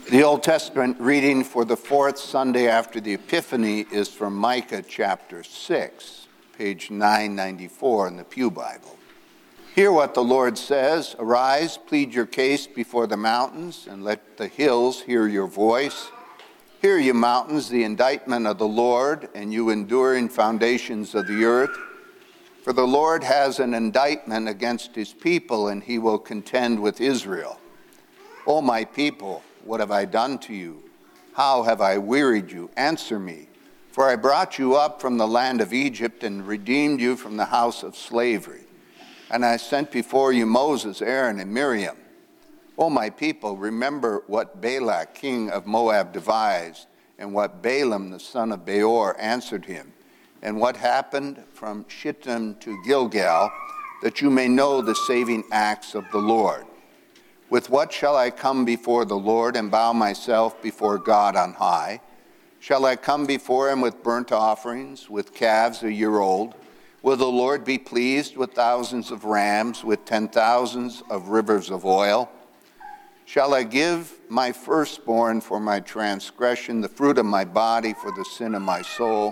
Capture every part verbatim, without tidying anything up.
The Old Testament reading for the fourth Sunday after the Epiphany is from Micah chapter six, page nine ninety-four in the Pew Bible. Hear what the Lord says, "Arise, plead your case before the mountains, and let the hills hear your voice. Hear, you mountains, the indictment of the Lord, and you enduring foundations of the earth. For the Lord has an indictment against his people, and he will contend with Israel. O my people, what have I done to you? How have I wearied you? Answer me. For I brought you up from the land of Egypt and redeemed you from the house of slavery. And I sent before you Moses, Aaron, and Miriam. O my people, remember what Balak, king of Moab, devised, and what Balaam, the son of Beor, answered him, and what happened from Shittim to Gilgal, that you may know the saving acts of the Lord. With what shall I come before the Lord and bow myself before God on high? Shall I come before him with burnt offerings, with calves a year old? Will the Lord be pleased with thousands of rams, with ten thousands of rivers of oil? Shall I give my firstborn for my transgression, the fruit of my body for the sin of my soul?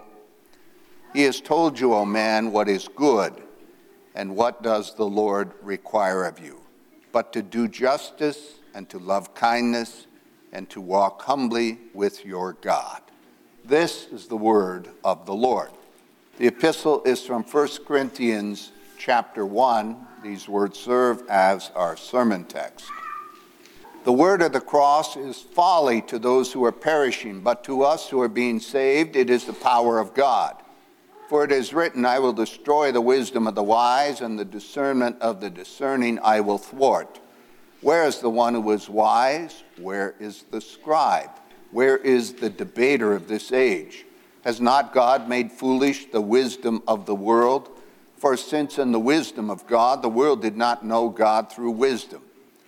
He has told you, O man, what is good, and what does the Lord require of you? But to do justice and to love kindness and to walk humbly with your God." This is the word of the Lord. The epistle is from First Corinthians chapter one. These words serve as our sermon text. The word of the cross is folly to those who are perishing, but to us who are being saved, it is the power of God. For it is written, "I will destroy the wisdom of the wise, and the discernment of the discerning I will thwart." Where is the one who is wise? Where is the scribe? Where is the debater of this age? Has not God made foolish the wisdom of the world? For since in the wisdom of God, the world did not know God through wisdom,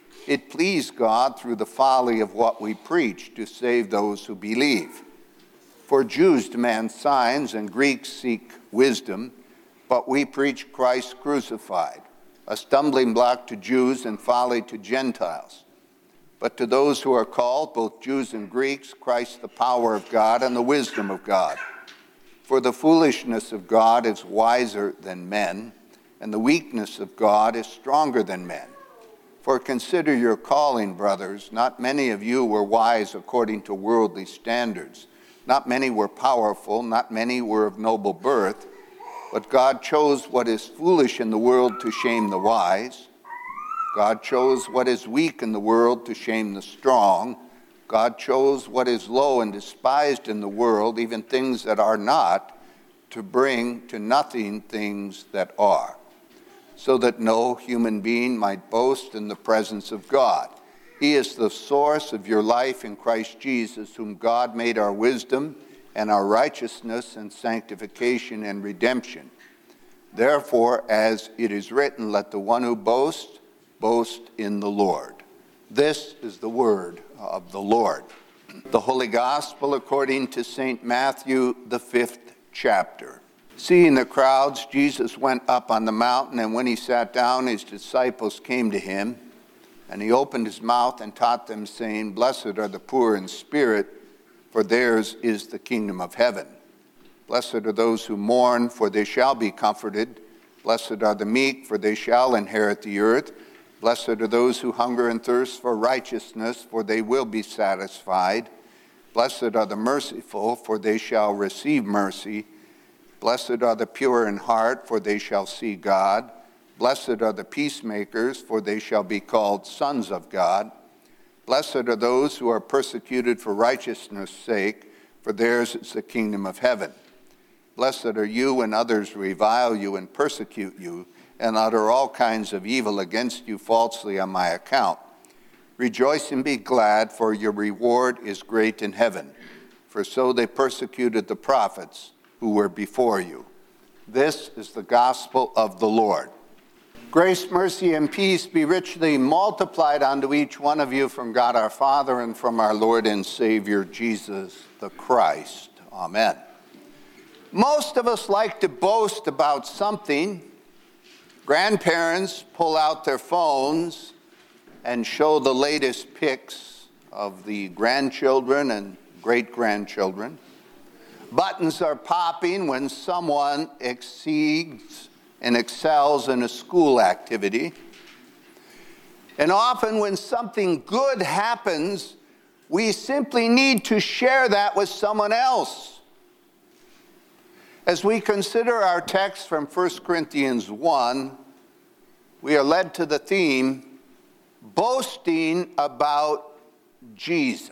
it pleased God through the folly of what we preach to save those who believe. For Jews demand signs and Greeks seek wisdom, but we preach Christ crucified, a stumbling block to Jews and folly to Gentiles. But to those who are called, both Jews and Greeks, Christ the power of God and the wisdom of God. For the foolishness of God is wiser than men, and the weakness of God is stronger than men. For consider your calling, brothers. Not many of you were wise according to worldly standards. Not many were powerful, not many were of noble birth, but God chose what is foolish in the world to shame the wise. God chose what is weak in the world to shame the strong. God chose what is low and despised in the world, even things that are not, to bring to nothing things that are, so that no human being might boast in the presence of God. He is the source of your life in Christ Jesus, whom God made our wisdom and our righteousness and sanctification and redemption. Therefore, as it is written, let the one who boasts, boast in the Lord. This is the word of the Lord. The Holy Gospel according to Saint Matthew, the fifth chapter. Seeing the crowds, Jesus went up on the mountain, and when he sat down, his disciples came to him. And he opened his mouth and taught them, saying, "Blessed are the poor in spirit, for theirs is the kingdom of heaven. Blessed are those who mourn, for they shall be comforted. Blessed are the meek, for they shall inherit the earth. Blessed are those who hunger and thirst for righteousness, for they will be satisfied. Blessed are the merciful, for they shall receive mercy. Blessed are the pure in heart, for they shall see God. Blessed are the peacemakers, for they shall be called sons of God. Blessed are those who are persecuted for righteousness' sake, for theirs is the kingdom of heaven. Blessed are you when others revile you and persecute you, and utter all kinds of evil against you falsely on my account. Rejoice and be glad, for your reward is great in heaven. For so they persecuted the prophets who were before you." This is the gospel of the Lord. Grace, mercy, and peace be richly multiplied unto each one of you from God our Father and from our Lord and Savior Jesus the Christ. Amen. Most of us like to boast about something. Grandparents pull out their phones and show the latest pics of the grandchildren and great-grandchildren. Buttons are popping when someone exceeds and excels in a school activity. And often when something good happens, we simply need to share that with someone else. As we consider our text from First Corinthians one, we are led to the theme, boasting about Jesus.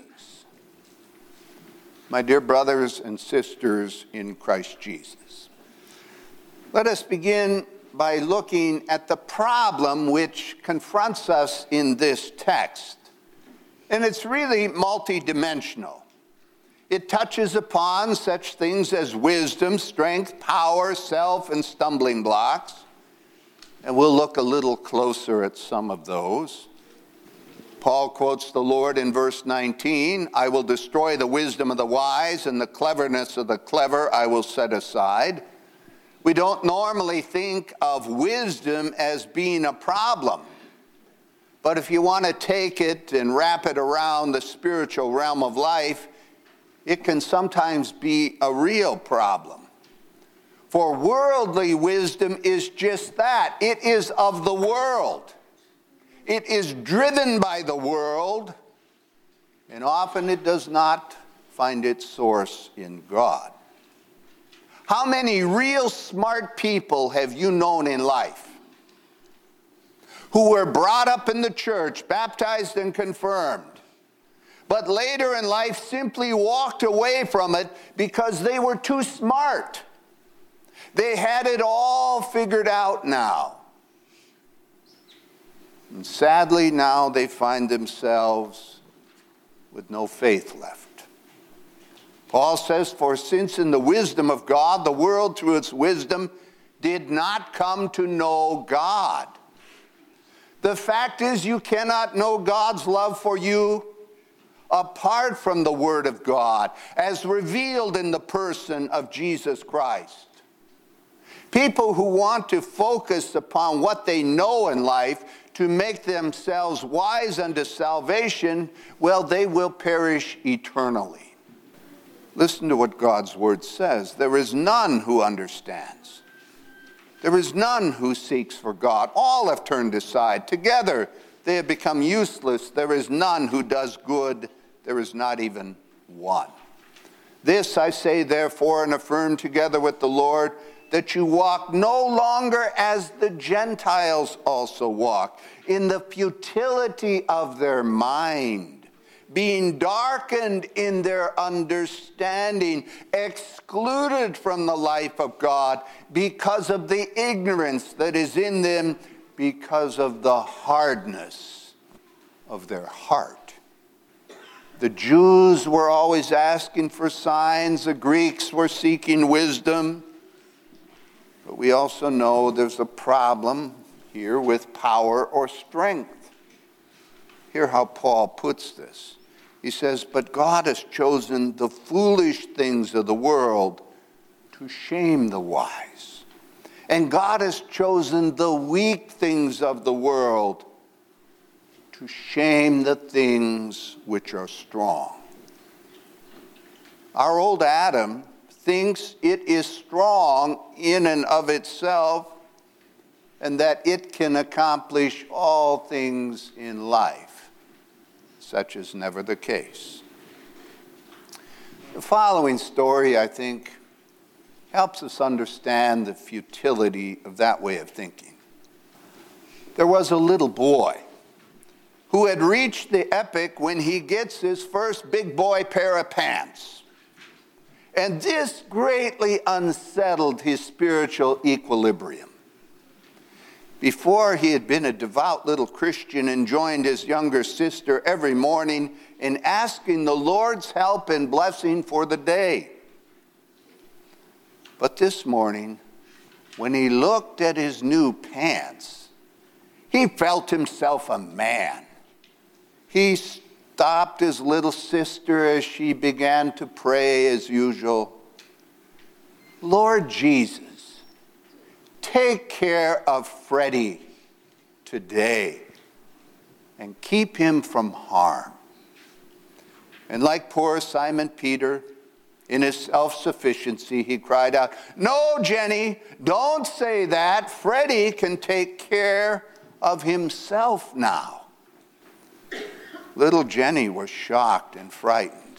My dear brothers and sisters in Christ Jesus, let us begin by looking at the problem which confronts us in this text. And it's really multidimensional. It touches upon such things as wisdom, strength, power, self, and stumbling blocks. And we'll look a little closer at some of those. Paul quotes the Lord in verse nineteen, I will destroy the wisdom of the wise, and the cleverness of the clever I will set aside. We don't normally think of wisdom as being a problem. But if you want to take it and wrap it around the spiritual realm of life, it can sometimes be a real problem. For worldly wisdom is just that. It is of the world. It is driven by the world, and often it does not find its source in God. How many real smart people have you known in life who were brought up in the church, baptized and confirmed, but later in life simply walked away from it because they were too smart? They had it all figured out now. And sadly, now they find themselves with no faith left. Paul says, for since in the wisdom of God, the world through its wisdom did not come to know God. The fact is, you cannot know God's love for you apart from the Word of God, as revealed in the person of Jesus Christ. People who want to focus upon what they know in life to make themselves wise unto salvation, well, they will perish eternally. Listen to what God's word says. There is none who understands. There is none who seeks for God. All have turned aside. Together they have become useless. There is none who does good. There is not even one. This I say, therefore, and affirm together with the Lord, that you walk no longer as the Gentiles also walk, in the futility of their mind, being darkened in their understanding, excluded from the life of God because of the ignorance that is in them, because of the hardness of their heart. The Jews were always asking for signs, the Greeks were seeking wisdom. But we also know there's a problem here with power or strength. Hear how Paul puts this. He says, but God has chosen the foolish things of the world to shame the wise. And God has chosen the weak things of the world to shame the things which are strong. Our old Adam thinks it is strong in and of itself, and that it can accomplish all things in life. Such is never the case. The following story, I think, helps us understand the futility of that way of thinking. There was a little boy who had reached the epoch when he gets his first big boy pair of pants. And this greatly unsettled his spiritual equilibrium. Before, he had been a devout little Christian and joined his younger sister every morning in asking the Lord's help and blessing for the day. But this morning, when he looked at his new pants, he felt himself a man. He stopped his little sister as she began to pray as usual. Lord Jesus, take care of Freddie today and keep him from harm. And like poor Simon Peter, in his self-sufficiency, he cried out, "No, Jenny, don't say that. Freddie can take care of himself now." Little Jenny was shocked and frightened,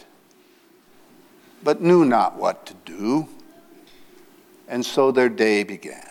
but knew not what to do. And so their day began.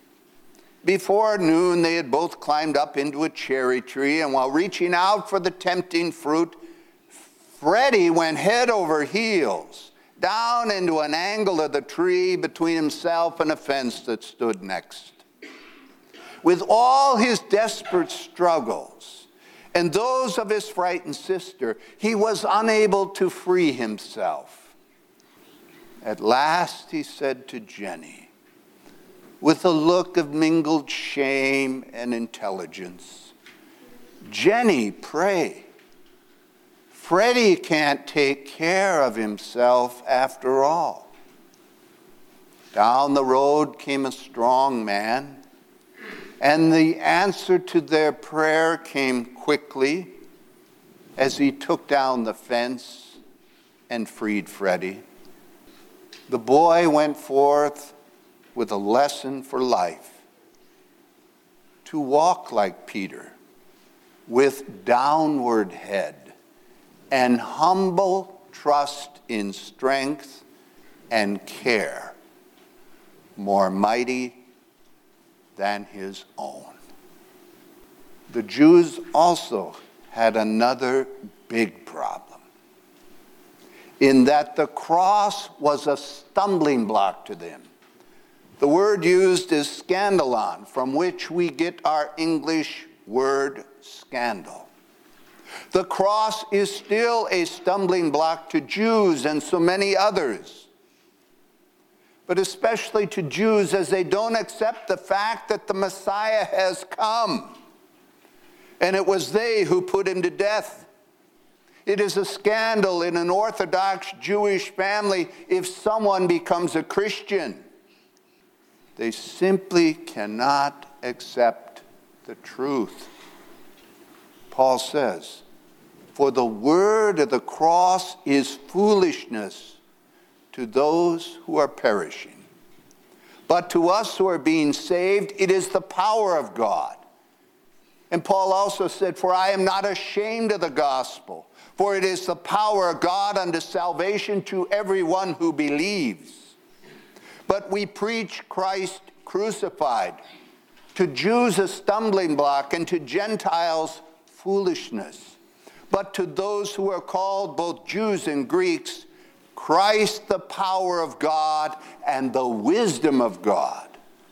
Before noon, they had both climbed up into a cherry tree, and while reaching out for the tempting fruit, Freddie went head over heels down into an angle of the tree between himself and a fence that stood next. With all his desperate struggles and those of his frightened sister, he was unable to free himself. At last he said to Jenny, with a look of mingled shame and intelligence, "Jenny, pray. Freddie can't take care of himself after all." Down the road came a strong man, and the answer to their prayer came quickly as he took down the fence and freed Freddie. The boy went forth with a lesson for life: to walk like Peter, with downward head, and humble trust in strength and care more mighty than his own. The Jews also had another big problem, in that the cross was a stumbling block to them. The word used is scandalon, from which we get our English word scandal. The cross is still a stumbling block to Jews and so many others, but especially to Jews, as they don't accept the fact that the Messiah has come, and it was they who put him to death. It is a scandal in an Orthodox Jewish family if someone becomes a Christian. They simply cannot accept the truth. Paul says, "For the word of the cross is foolishness to those who are perishing. But to us who are being saved, it is the power of God." And Paul also said, "For I am not ashamed of the gospel, for it is the power of God unto salvation to everyone who believes. But we preach Christ crucified, to Jews a stumbling block, and to Gentiles foolishness. But to those who are called, both Jews and Greeks, Christ the power of God and the wisdom of God."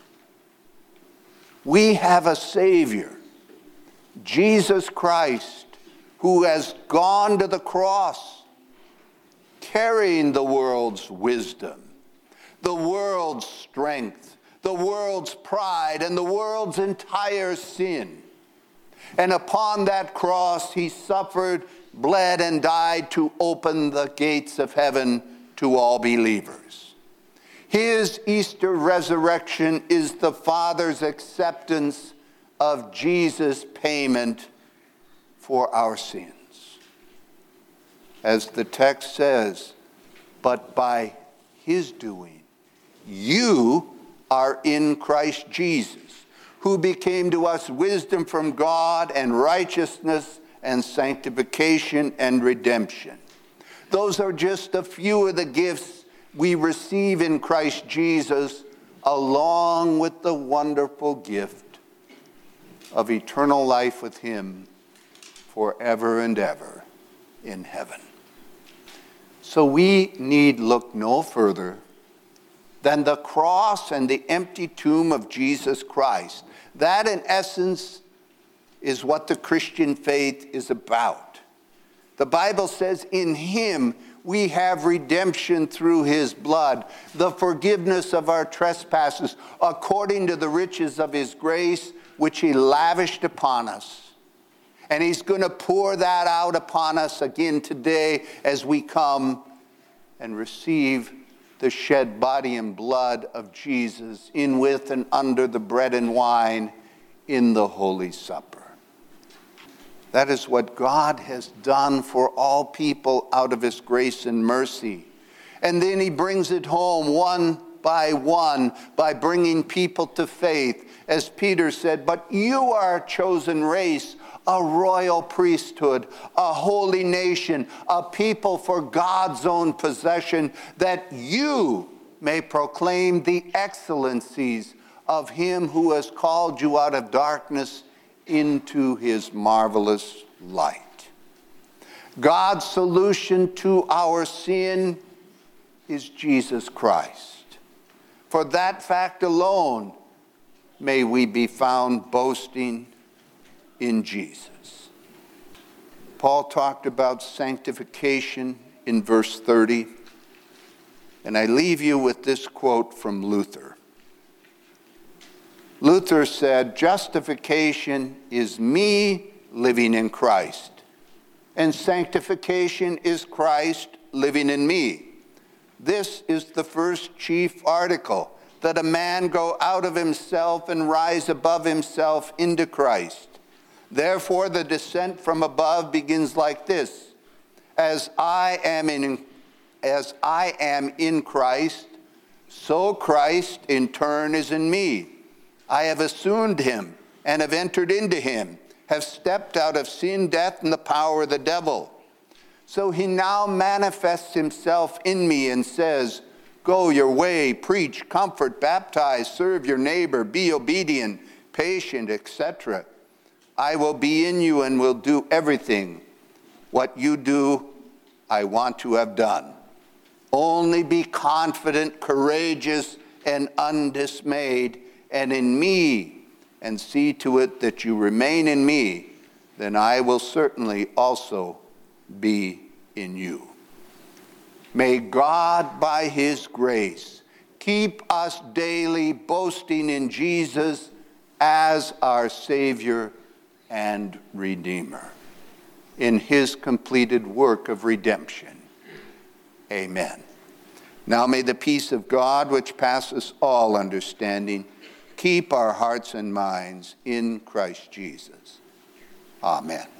We have a Savior, Jesus Christ, who has gone to the cross, carrying the world's wisdom, the world's strength, the world's pride, and the world's entire sin. And upon that cross, he suffered, bled, and died to open the gates of heaven to all believers. His Easter resurrection is the Father's acceptance of Jesus' payment for our sins. As the text says, "But by his doing, you are in Christ Jesus, who became to us wisdom from God and righteousness and sanctification and redemption." Those are just a few of the gifts we receive in Christ Jesus, along with the wonderful gift of eternal life with him forever and ever in heaven. So we need look no further than the cross and the empty tomb of Jesus Christ. That, in essence, is what the Christian faith is about. The Bible says, "In him we have redemption through his blood, the forgiveness of our trespasses, according to the riches of his grace, which he lavished upon us." And he's going to pour that out upon us again today as we come and receive the shed body and blood of Jesus in, with, and under the bread and wine in the Holy Supper. That is what God has done for all people out of his grace and mercy. And then he brings it home one by one by bringing people to faith. As Peter said, but you are a chosen race, a royal priesthood, a holy nation, a people for God's own possession, that you may proclaim the excellencies of him who has called you out of darkness into his marvelous light. God's solution to our sin is Jesus Christ. For that fact alone, may we be found boasting in Jesus. Paul talked about sanctification in verse thirty, and I leave you with this quote from Luther. Luther said, justification is me living in Christ, and sanctification is Christ living in me. This is the first chief article, that a man go out of himself and rise above himself into Christ. Therefore, the descent from above begins like this: As I am in, as I am in Christ, so Christ in turn is in me. I have assumed him and have entered into him, have stepped out of sin, death, and the power of the devil. So he now manifests himself in me and says, go your way, preach, comfort, baptize, serve your neighbor, be obedient, patient, et cetera. I will be in you and will do everything. What you do, I want to have done. Only be confident, courageous, and undismayed, and in me, and see to it that you remain in me, then I will certainly also be in you. May God, by his grace, keep us daily boasting in Jesus as our Savior and Redeemer, in his completed work of redemption. Amen. Now may the peace of God, which passes all understanding, keep our hearts and minds in Christ Jesus. Amen.